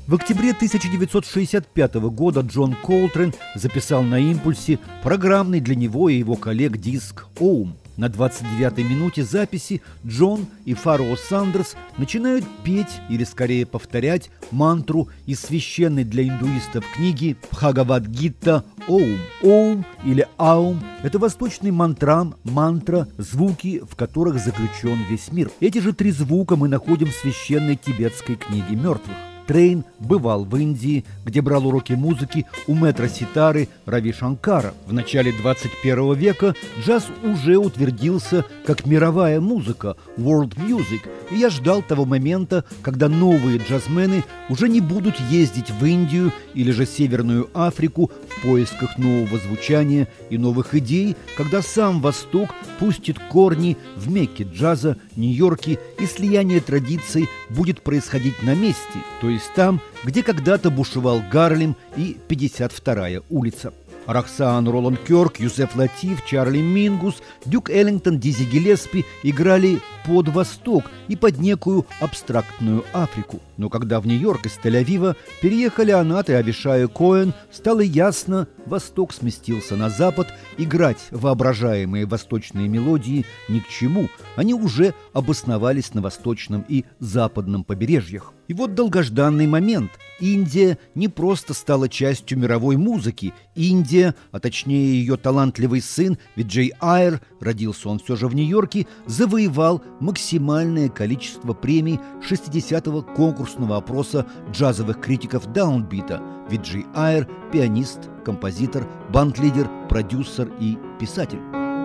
В октябре 1965 года Джон Колтрейн записал на импульсе программный для него и его коллег диск «Оум». На 29-й минуте записи Джон и Фароу Сандерс начинают петь, или скорее повторять, мантру из священной для индуистов книги Бхагавад-гита «Оум». «Оум» или «Аум» – это восточный мантрам, мантра, звуки, в которых заключен весь мир. Эти же три звука мы находим в священной тибетской книге мертвых. Трейн бывал в Индии, где брал уроки музыки у мэтра ситары Рави Шанкара. В начале 21 века джаз уже утвердился как мировая музыка, world music, и я ждал того момента, когда новые джазмены уже не будут ездить в Индию или же Северную Африку в поисках нового звучания и новых идей, когда сам Восток пустит корни в Мекке джаза, Нью-Йорке, и слияние традиций будет происходить на месте, то есть там, где когда-то бушевал Гарлем и 52-я улица. Роксан Роланд Кёрк, Юзеф Латиф, Чарли Мингус, Дюк Эллингтон, Дизи Гиллеспи играли под Восток и под некую абстрактную Африку. Но когда в Нью-Йорк из Тель-Авива переехали Анат и Авишай Коэн, стало ясно, Восток сместился на Запад, играть воображаемые восточные мелодии ни к чему. Они уже обосновались на восточном и западном побережьях. И вот долгожданный момент. Индия не просто стала частью мировой музыки. Индия, а точнее ее талантливый сын Виджей Айер, родился он все же в Нью-Йорке, завоевал максимальное количество премий 60-го конкурсного опроса джазовых критиков даунбита. Виджей Айер – пианист, композитор, банд-лидер, продюсер и писатель.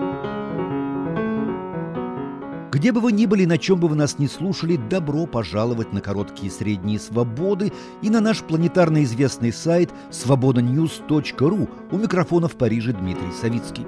Где бы вы ни были, на чем бы вы нас ни слушали, добро пожаловать на короткие и средние свободы и на наш планетарно известный сайт svobodanews.ru. У микрофона в Париже Дмитрий Савицкий.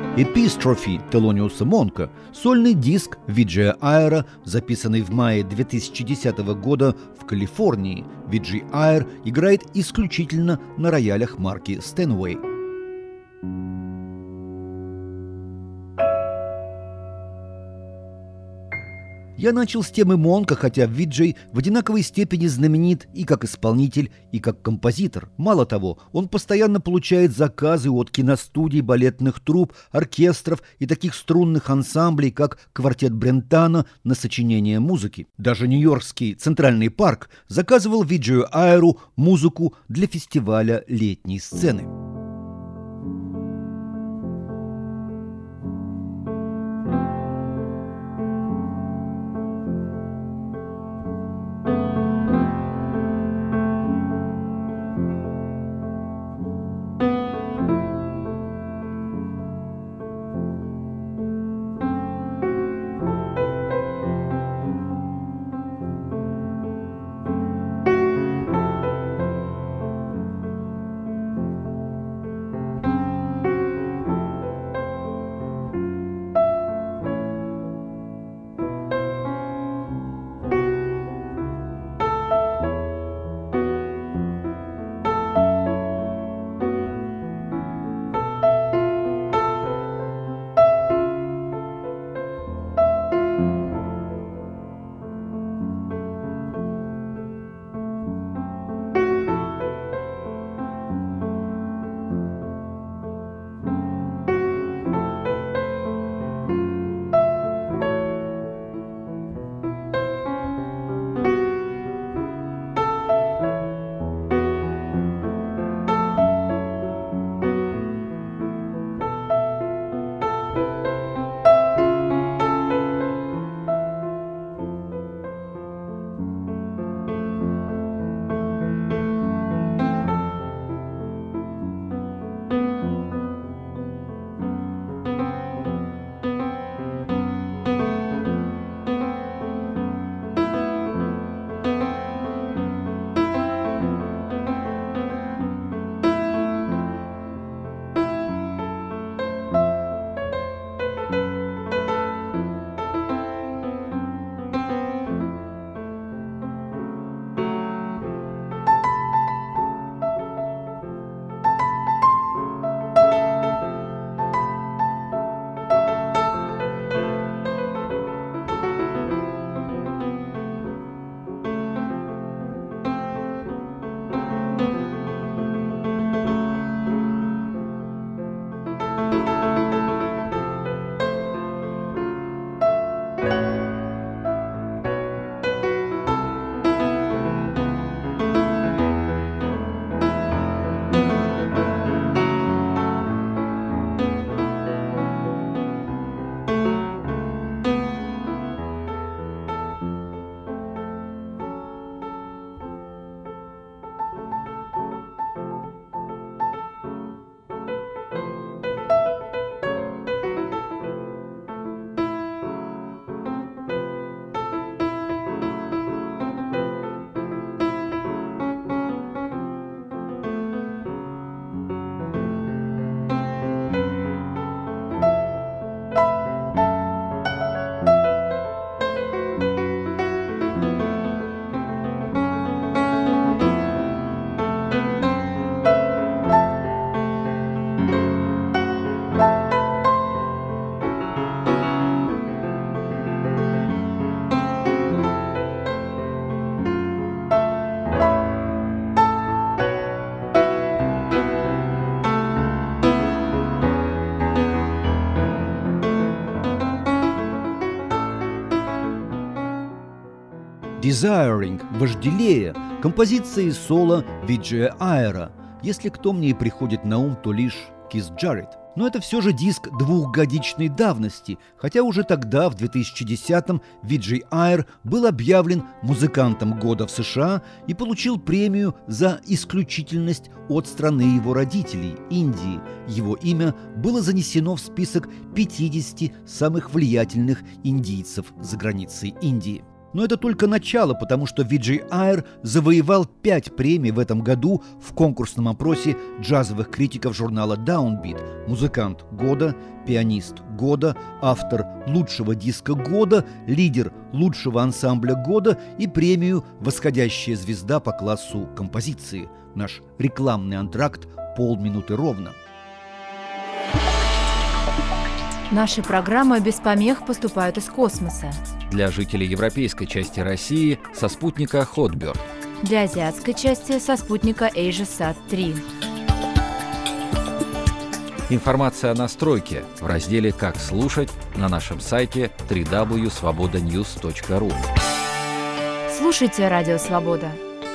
«Epistrophe» Телониуса Монка, сольный диск Виджея Айра, записанный в мае 2010 года в Калифорнии. Виджей Айр играет исключительно на роялях марки Steinway. Я начал с темы Монка, хотя Виджей в одинаковой степени знаменит и как исполнитель, и как композитор. Мало того, он постоянно получает заказы от киностудий, балетных труп, оркестров и таких струнных ансамблей, как квартет Брентано на сочинение музыки. Даже Нью-Йоркский Центральный парк заказывал Виджею Айру музыку для фестиваля летней сцены. «Desiring» – «Вожделея» – композиции соло Виджея Айра. Если кто мне и приходит на ум, то лишь Кис Джарретт. Но это все же диск двухгодичной давности, хотя уже тогда, в 2010-м, Виджей Айр был объявлен музыкантом года в США и получил премию за исключительность от страны его родителей – Индии. Его имя было занесено в список 50 самых влиятельных индийцев за границей Индии. Но это только начало, потому что Виджей Айр завоевал 5 премий в этом году в конкурсном опросе джазовых критиков журнала Downbeat: музыкант года, пианист года, автор лучшего диска года, лидер лучшего ансамбля года и премию «Восходящая звезда» по классу композиции. Наш рекламный антракт полминуты ровно. Наши программы без помех поступают из космоса. Для жителей европейской части России со спутника Hotbird. Для азиатской части со спутника AsiaSat 3. Информация о настройке в разделе «Как слушать» на нашем сайте www.svobodanews.ru. Слушайте Радио Свобода.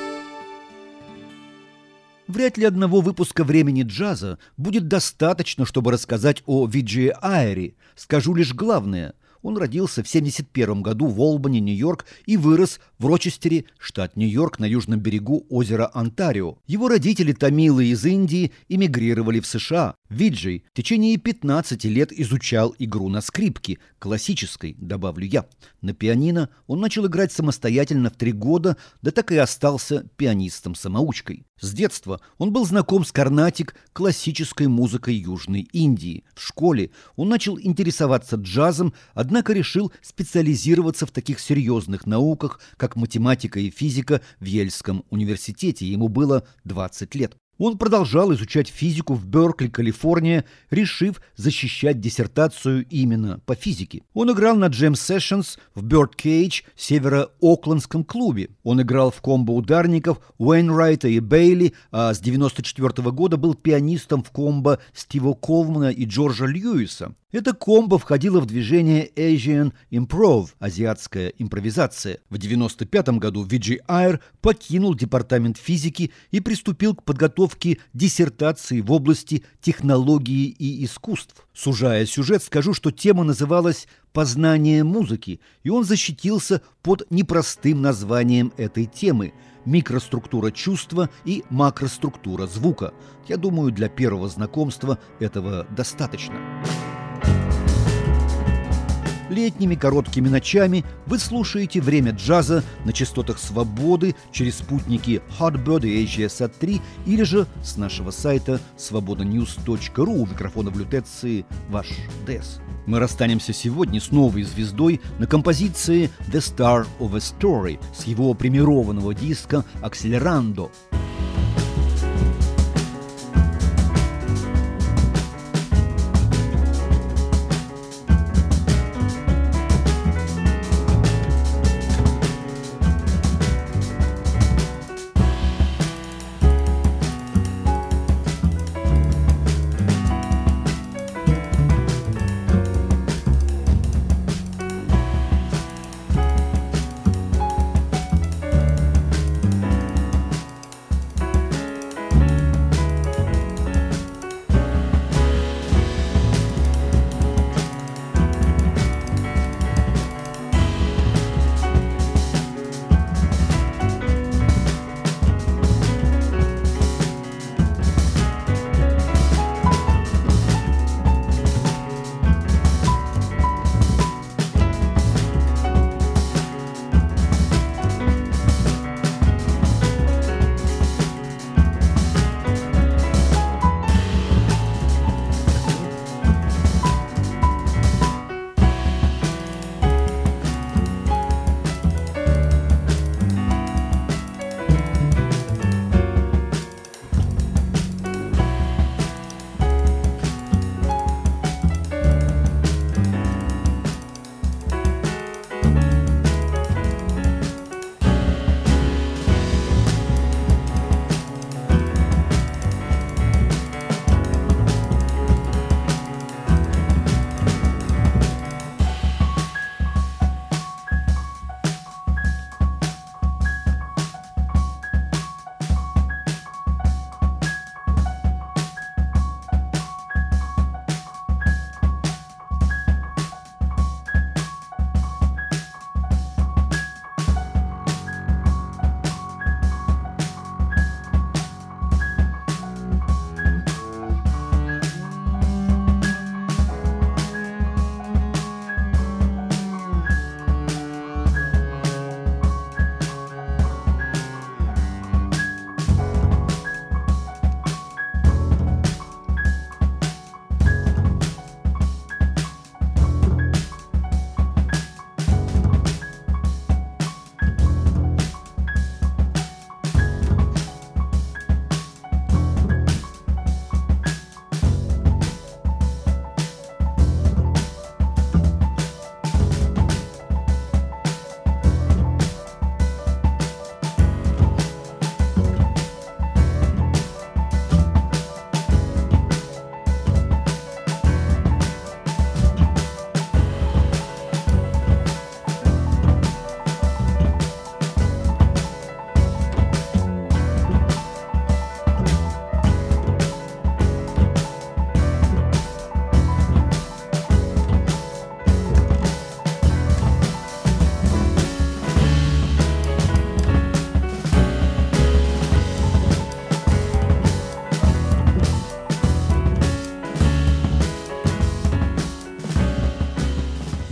Вряд ли одного выпуска «Времени джаза» будет достаточно, чтобы рассказать о Виджее Айре. Скажу лишь главное. Он родился в 1971 году в Олбани, Нью-Йорк, и вырос в Рочестере, штат Нью-Йорк, на южном берегу озера Онтарио. Его родители, тамилы из Индии, эмигрировали в США. Виджей в течение 15 лет изучал игру на скрипке, классической, добавлю я. На пианино он начал играть самостоятельно в 3 года, да так и остался пианистом-самоучкой. С детства он был знаком с Карнатик, классической музыкой Южной Индии. В школе он начал интересоваться джазом, однако решил специализироваться в таких серьезных науках, как математика и физика в Йельском университете. Ему было 20 лет. Он продолжал изучать физику в Беркли, Калифорния, решив защищать диссертацию именно по физике. Он играл на джем-сессионс в Birdcage, северо-оклендском клубе. Он играл в комбо ударников Уэйнрайта и Бейли, а с 1994 года был пианистом в комбо Стива Колмана и Джорджа Льюиса. Это комбо входило в движение Asian Improv, азиатская импровизация. В 1995 году Виджей Айр покинул департамент физики и приступил к подготовке диссертации в области технологии и искусств. Сужая сюжет, скажу, что тема называлась «Познание музыки», и он защитился под непростым названием этой темы – микроструктура чувства и макроструктура звука. Я думаю, для первого знакомства этого достаточно. Летними короткими ночами вы слушаете «Время джаза» на частотах Свободы через спутники Hotbird и AsiaSat 3 или же с нашего сайта svobodanews.ru. У микрофона в лютеции ваш Дес. Мы расстанемся сегодня с новой звездой на композиции «The Star of a Story» с его премированного диска «Accelerando».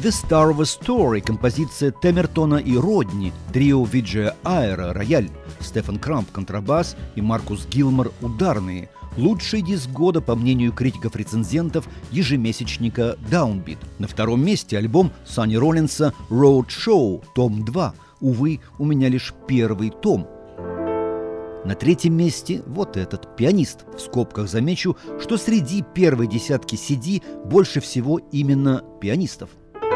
The Star of a Story, композиция Темертона и Родни, трио Виджея Айра, рояль, Стефан Крамп, контрабас и Маркус Гилмор, ударные. Лучший диск года, по мнению критиков-рецензентов, ежемесячника Downbeat. На втором месте альбом Санни Роллинса Road Show, том 2. Увы, у меня лишь первый том. На третьем месте вот этот пианист. В скобках замечу, что среди первой десятки CD больше всего именно пианистов.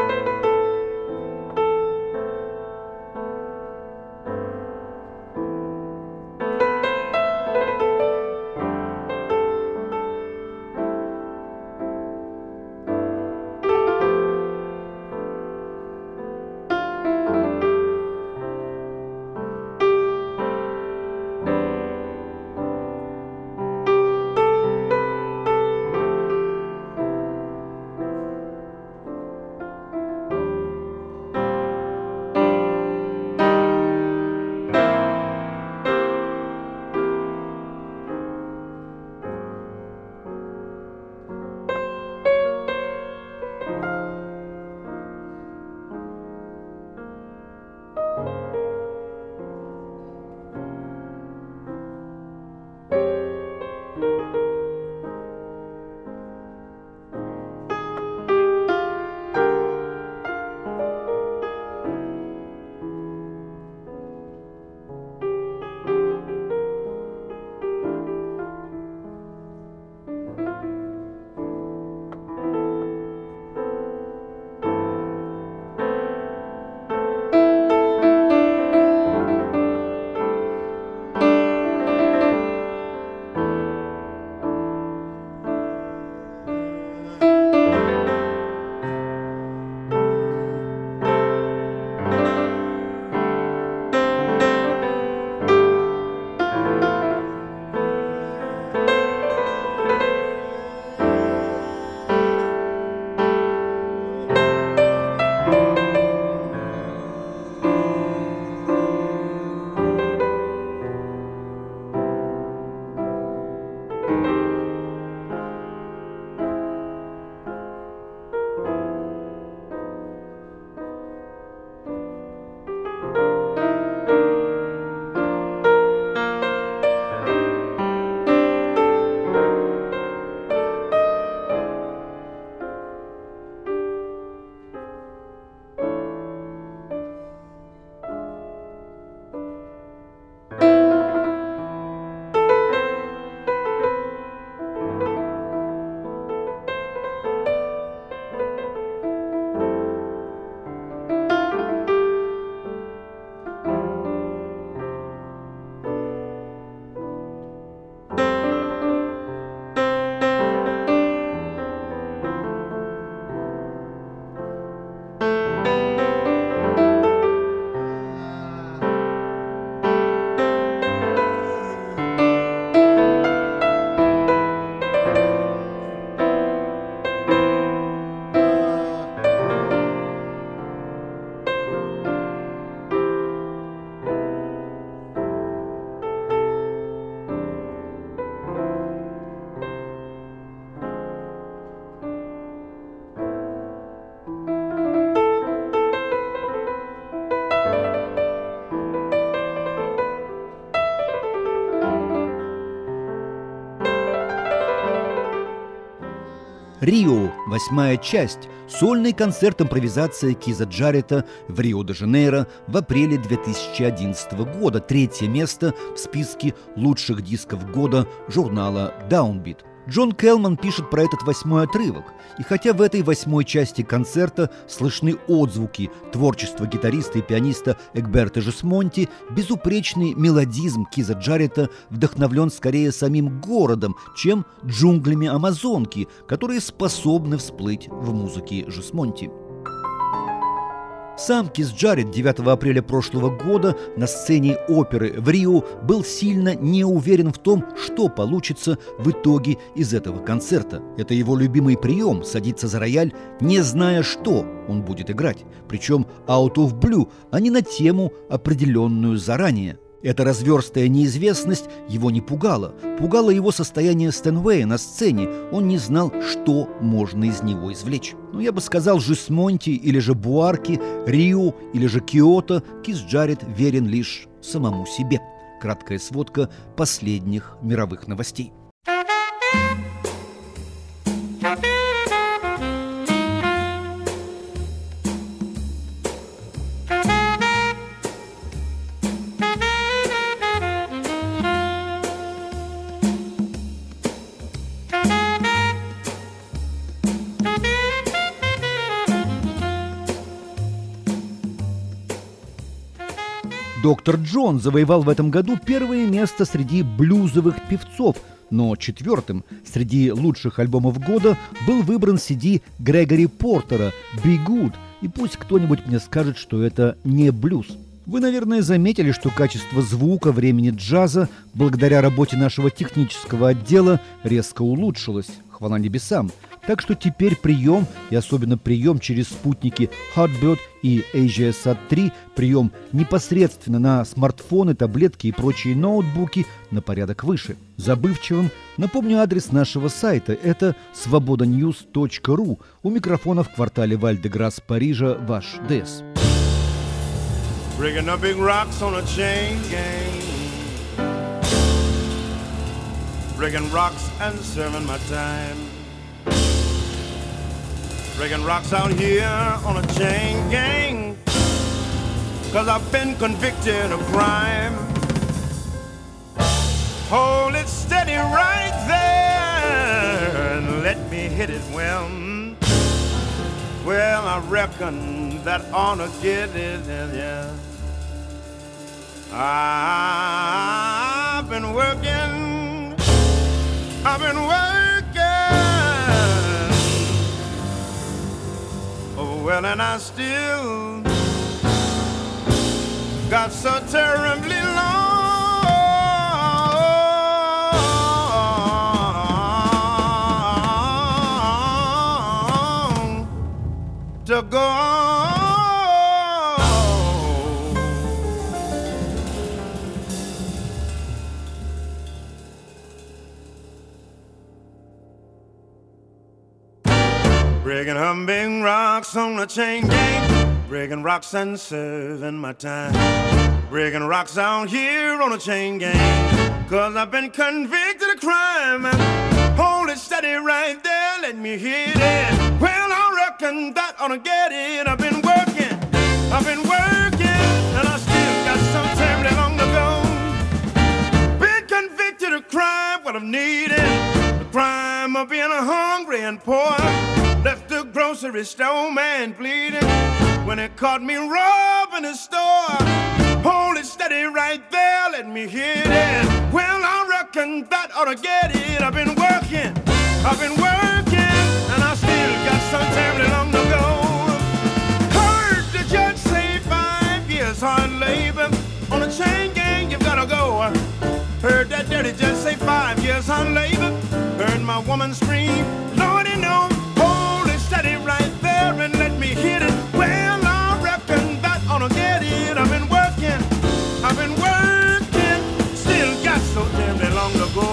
Рио, 8-я часть, сольный концерт-импровизация Киза Джарета в Рио-де-Жанейро в апреле 2011 года, 3-е место в списке лучших дисков года журнала Downbeat. Джон Келман пишет про этот 8-й отрывок, и хотя в этой 8-й части концерта слышны отзвуки творчества гитариста и пианиста Эгберта Жисмонти, безупречный мелодизм Киза Джарета вдохновлен скорее самим городом, чем джунглями Амазонки, которые способны всплыть в музыке Жисмонти. Сам Киз Джарет 9 апреля прошлого года на сцене оперы в Рио был сильно не уверен в том, что получится в итоге из этого концерта. Это его любимый прием – садиться за рояль, не зная, что он будет играть. Причем out of blue, а не на тему, определенную заранее. Эта разверстая неизвестность его не пугала. Пугало его состояние Стэнвэя на сцене. Он не знал, что можно из него извлечь. Но я бы сказал, Жисмонти или же Буарки, Рио или же Киото, Кис Джаред верен лишь самому себе. Краткая сводка последних мировых новостей. Доктор Джон завоевал в этом году первое место среди блюзовых певцов, но четвертым среди лучших альбомов года был выбран CD Грегори Портера «Be Good», и пусть кто-нибудь мне скажет, что это не блюз. Вы, наверное, заметили, что качество звука времени джаза благодаря работе нашего технического отдела резко улучшилось, хвала небесам. Так что теперь прием, и особенно прием через спутники Hotbird и AsiaSat-3, прием непосредственно на смартфоны, таблетки и прочие ноутбуки на порядок выше. Забывчивым напомню адрес нашего сайта. Это svobodanews.ru. У микрофона в квартале Валь-де-Грасс Парижа ваш ДЭС. Breaking up big rocks on a chain gang. Breaking rocks and serving my time. Breaking rocks out here on a chain gang. 'Cause I've been convicted of crime. Hold it steady right there and let me hit it well. Well, I reckon that ought to get it, yeah. I've been working, oh, well, and I still got so terribly long to go. Breaking humming rocks on the chain gang. Breaking rocks and serving my time. Breaking rocks out here on a chain gang. 'Cause I've been convicted of crime. Hold it steady right there, let me hit it. Well, I reckon that ought to get it. I've been working, and I still got some terribly long to go. Been convicted of crime, what I'm needing. The crime of being hungry and poor. Left the grocery store man bleeding when it caught me robbing the store. Hold it steady right there, let me hit it. Well, I reckon that ought to get it. I've been working, and I still got some terribly long to go. Heard the judge say 5 years hard labor on a chain gang, you gotta go. Heard that dirty judge say 5 years hard labor. Heard my woman scream, Lordy, no. Steady right there and let me hit it. Well, I reckon that ought to get it. I've been working, still got so damn long to go.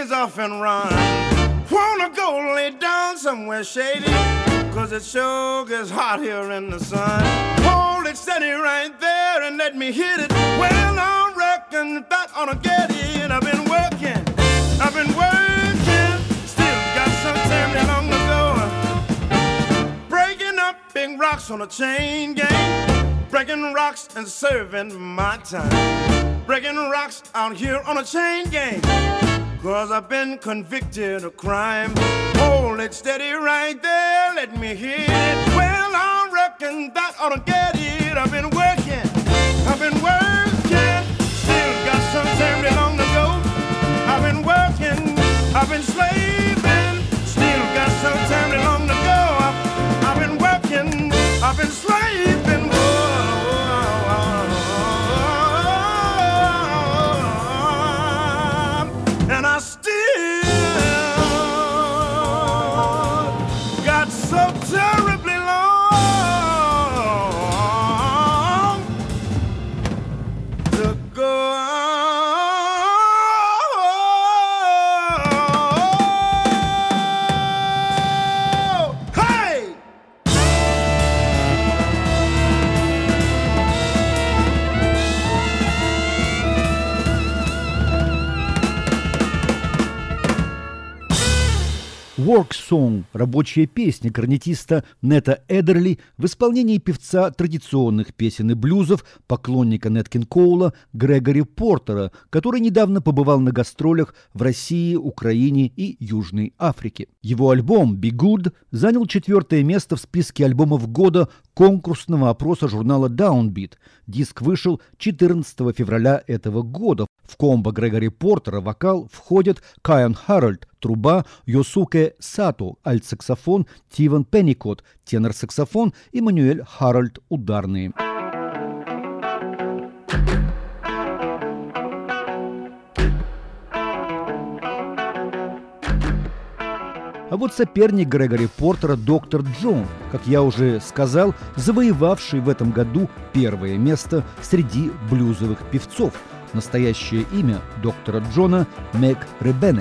ease off and run. Wanna go lay down somewhere shady, 'cause it sure gets hot here in the sun. Hold it steady right there and let me hit it. Well, I reckon that ought to get it. I've been working, still got some terribly long to go. Breaking up big rocks on a chain gang, breaking rocks and serving my time. Breaking rocks out here on a chain gang, 'cause I've been convicted of crime. Hold it steady right there, let me hit it. Well, I reckon that ought to get it. I've been working, still got some terribly long to go. I've been working, I've been slaving, still got some terribly long to go. I've been working, I've been slaving. And I still got so terribly long to go. Hey! Work Song – рабочая песня корнетиста Нета Эдерли в исполнении певца традиционных песен и блюзов, поклонника Нэт Кинг Коула Грегори Портера, который недавно побывал на гастролях в России, Украине и Южной Африке. Его альбом «Be Good» занял 4-е место в списке альбомов года конкурсного опроса журнала Downbeat. Диск вышел 14 февраля этого года. В комбо Грегори Портера вокал входят Кайан Харальд – труба, Йосуке Сато – альтсаксофон, Тиван Пенникот – тенор-саксофон и Мануэль Харальд – ударные. А вот соперник Грегори Портера доктор Джон, как я уже сказал, завоевавший в этом году 1-е место среди блюзовых певцов. Настоящее имя доктора Джона – Мэг Ребенек.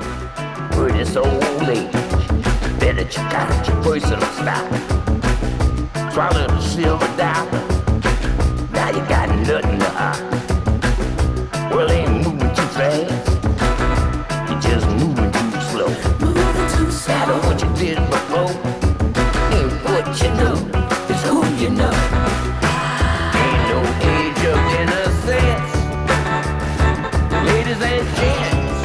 Matter what you did before, ain't what you know, it's who you know. Ain't no age of innocence, ladies and gents.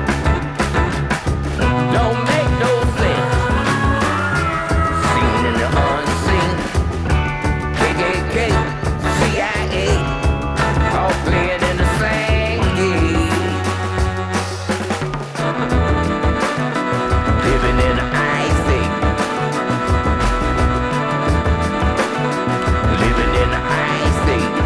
Don't make no sense. Seen in the unseen, KKK, CIA, all playing in the same game. Living in an ice age. Living in an ice age.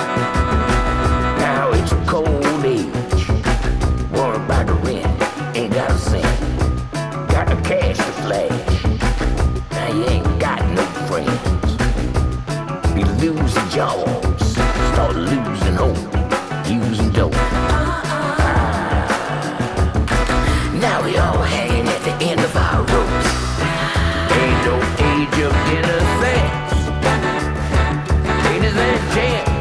Now it's a cold age. Worry about the rent, ain't got a cent. Got the cash to flash. Now you ain't got no friends. Be losing jobs, start losing hope, using dope. Now we all hanging at the end of our ropes. Ain't no age of innocence, ladies and gents.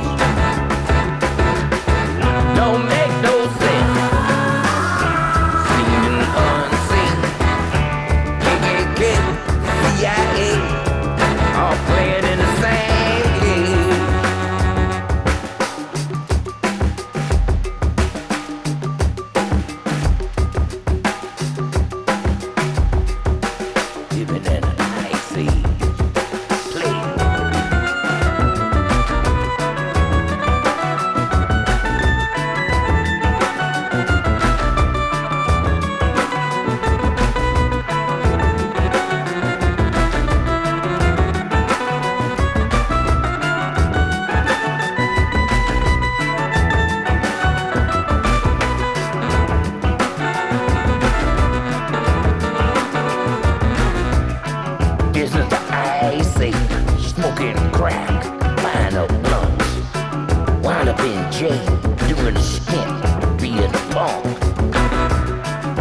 Don't make no sense. Seen and unseen, KKK, CIA, all playing in the same game. Living in an ice age. Play. This is the ice age. Smoking crack, buying up blunts. Wind up in jail, doing a stint, being a punk.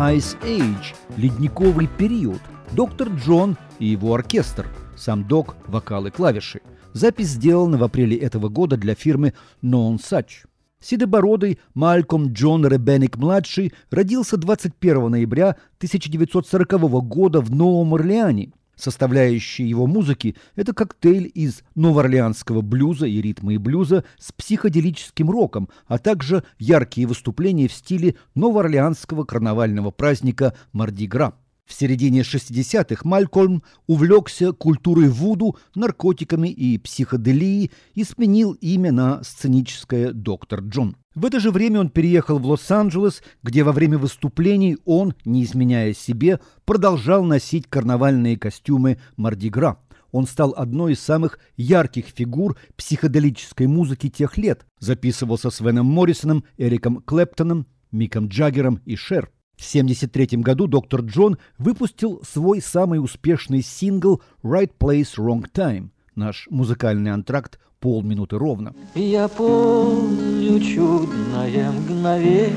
Ice Age – ледниковый период. Доктор Джон и его оркестр. Сам Док – вокал и клавиши. Запись сделана в апреле этого года для фирмы Known Such. Седобородый Малькольм Джон Ребенник-младший родился 21 ноября 1940 года в Новом Орлеане. Составляющие его музыки – это коктейль из новоорлеанского блюза и ритма и блюза с психоделическим роком, а также яркие выступления в стиле новоорлеанского карнавального праздника Марди-Гра. В середине 60-х Малькольм увлекся культурой вуду, наркотиками и психоделией и сменил имя на сценическое «Доктор Джон». В это же время он переехал в Лос-Анджелес, где во время выступлений он, не изменяя себе, продолжал носить карнавальные костюмы Марди-Гра. Он стал одной из самых ярких фигур психоделической музыки тех лет. Записывался с Веном Моррисоном, Эриком Клэптоном, Миком Джаггером и Шер. В 1973 году доктор Джон выпустил свой самый успешный сингл «Right Place, Wrong Time». Наш музыкальный антракт «Полминуты ровно». Я помню чудное мгновение.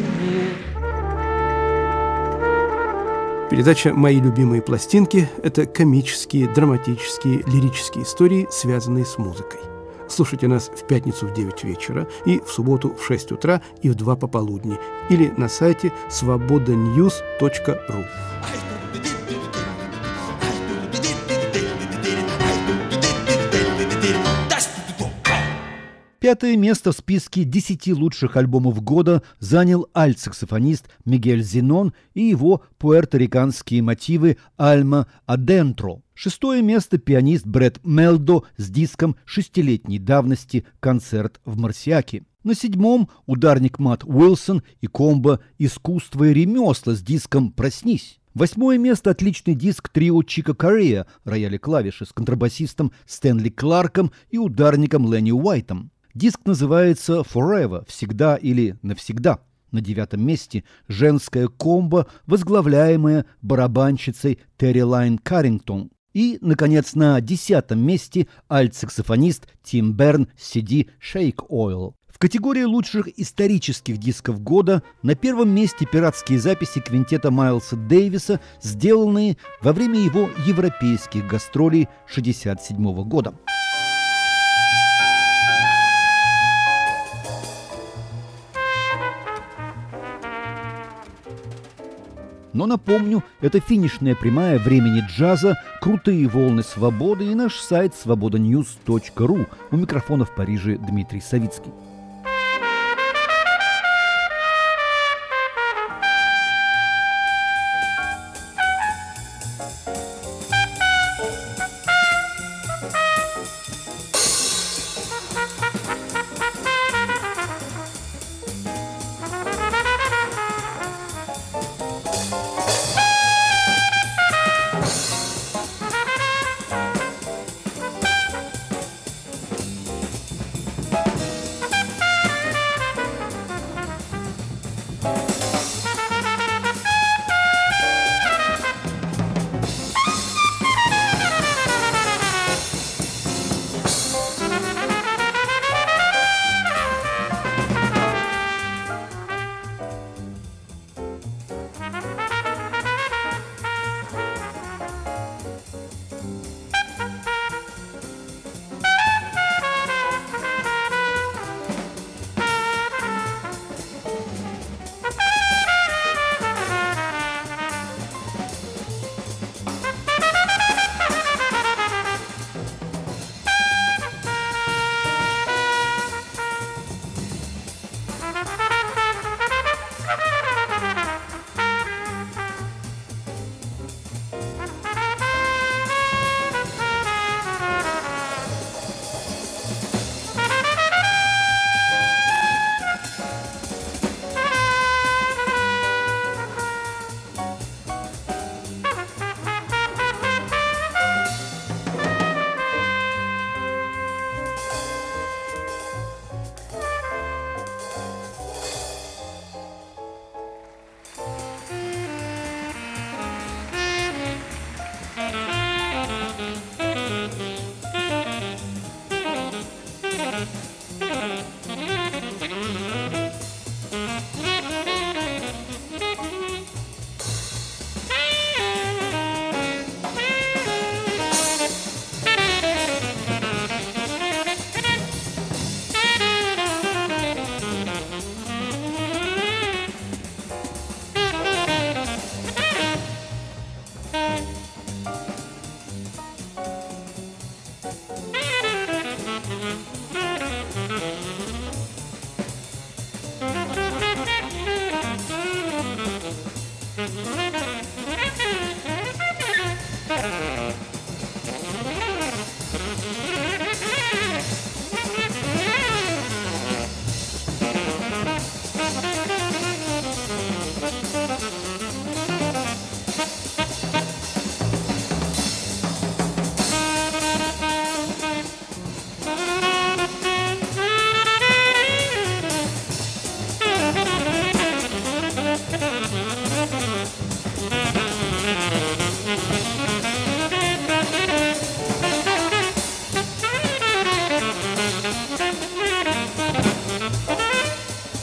Передача «Мои любимые пластинки» – это комические, драматические, лирические истории, связанные с музыкой. Слушайте нас в пятницу в 9 вечера и в субботу в 6 утра и в 2 пополудни или на сайте svobodanews.ru. Пятое место в списке 10 лучших альбомов года занял альт-саксофонист Мигель Зенон и его пуэрториканские мотивы «Альма Адентро». Шестое место пианист Брэд Мелдо с диском 6-летней давности «Концерт в Марсиаке». На седьмом ударник Матт Уилсон и комбо «Искусство и ремесла» с диском «Проснись». Восьмое место – отличный диск трио Чика Корея, рояли клавиши с контрабасистом Стэнли Кларком и ударником Ленни Уайтом. Диск называется «Forever» – «Всегда» или «Навсегда». На девятом месте женская комбо, возглавляемая барабанщицей Терри Лайн Каррингтон. И, наконец, на 10-м месте альт-саксофонист Тим Берн с CD Shake Oil. В категории лучших исторических дисков года на первом месте пиратские записи квинтета Майлса Дэвиса, сделанные во время его европейских гастролей 1967 года. Но напомню, это финишная прямая времени джаза, крутые волны свободы и наш сайт svobodanews.ru. У микрофона в Париже Дмитрий Савицкий.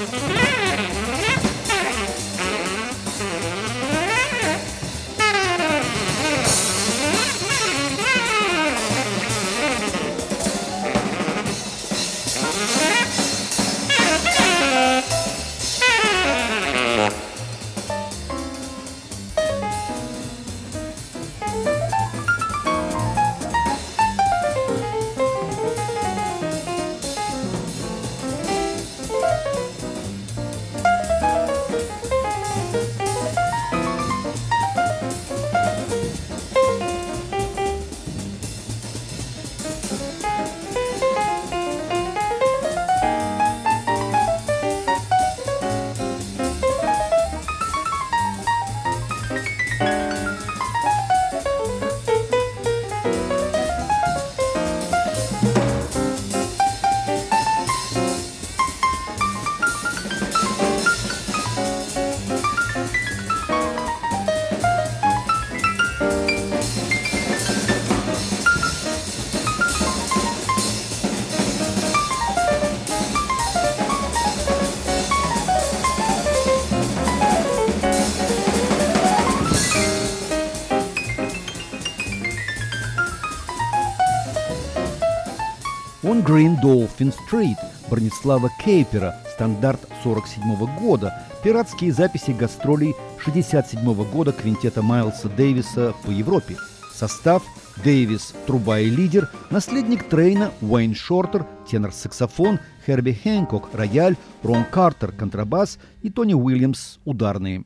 On Green Dolphin Street Бронислава Кейпера, стандарт 1947 года, пиратские записи гастролей 1967 года квинтета Майлса Дэвиса по Европе. Состав: Дэвис – труба и лидер, наследник Трейна Уэйн Шортер, тенор-саксофон, Херби Хэнкок – рояль, Рон Картер – контрабас и Тони Уильямс – ударные.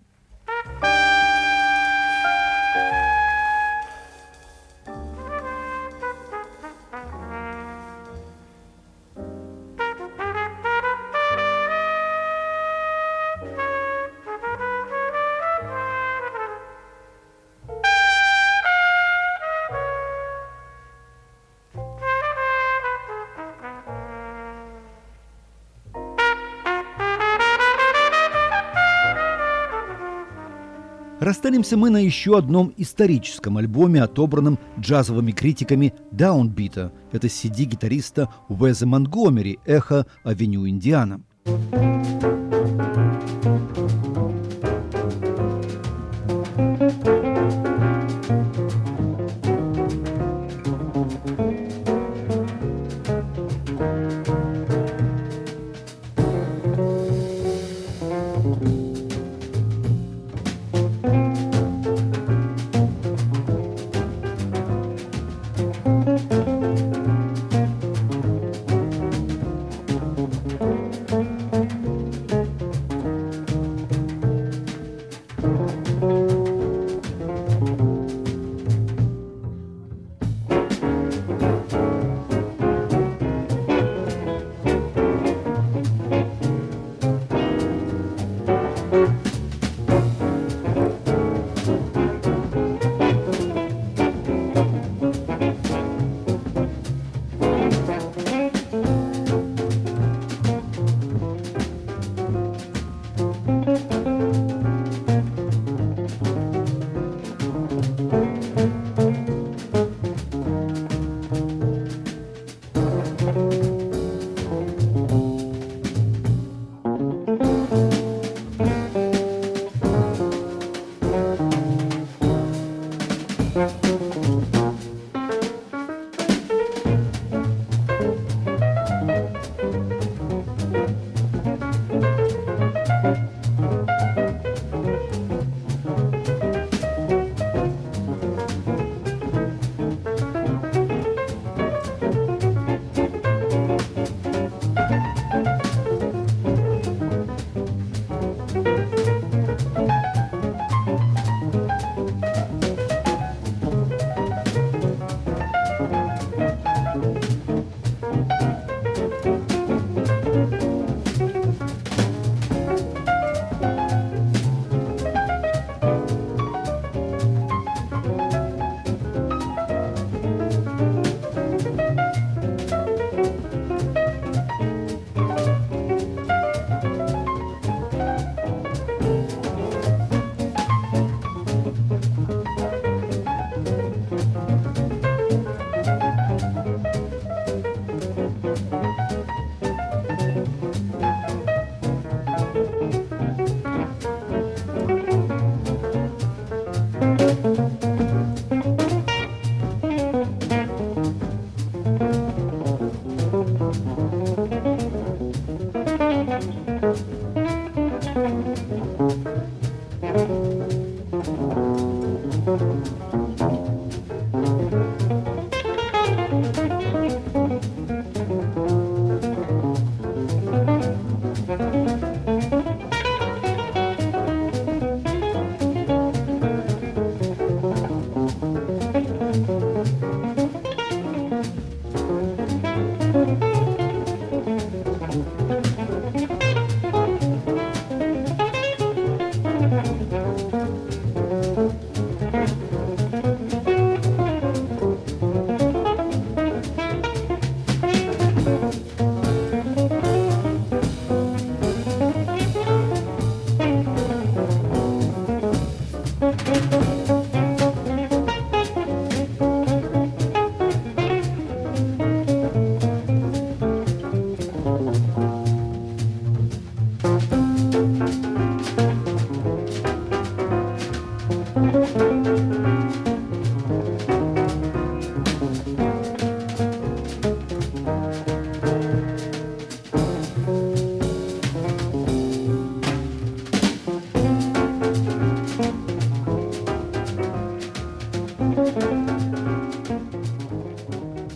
Расстанемся мы на еще одном историческом альбоме, отобранном джазовыми критиками Даунбита. Это CD гитариста Уэза Монтгомери «Эхо Авеню Индиана».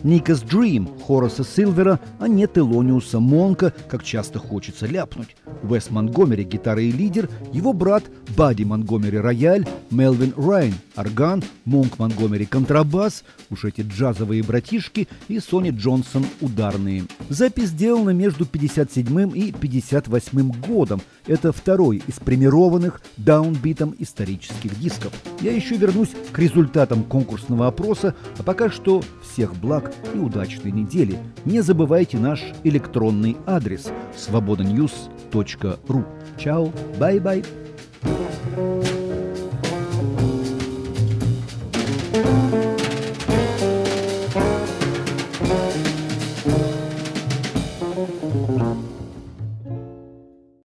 Никас Дрим Хораса Силвера, а не Телониуса Монка, как часто хочется ляпнуть. Уэс Монтгомери – гитара и лидер, его брат Бадди Монтгомери – рояль, Мелвин Райн – орган, Монк Монтгомери – контрабас, уж эти джазовые братишки, и Сони Джонсон – ударные. Запись сделана между 57 и 58 годом. Это второй из премированных даунбитом исторических дисков. Я еще вернусь к результатам конкурсного опроса, а пока что всех благ и удачной недели. Не забывайте наш электронный адрес svobodanews.ru. Чао, бай-бай.